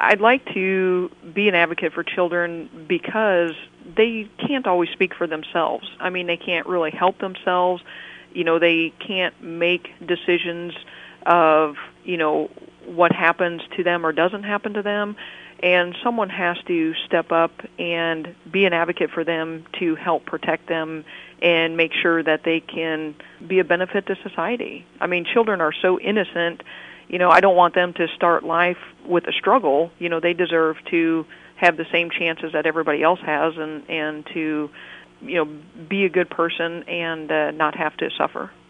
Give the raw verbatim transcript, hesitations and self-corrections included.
I'd like to be an advocate for children because they can't always speak for themselves. I mean, they can't really help themselves. You know, they can't make decisions of, you know, what happens to them or doesn't happen to them. And someone has to step up and be an advocate for them to help protect them and make sure that they can be a benefit to society. I mean, children are so innocent. You know, I don't want them to start life with a struggle. You know, they deserve to have the same chances that everybody else has, and, and to, you know, be a good person and uh, not have to suffer.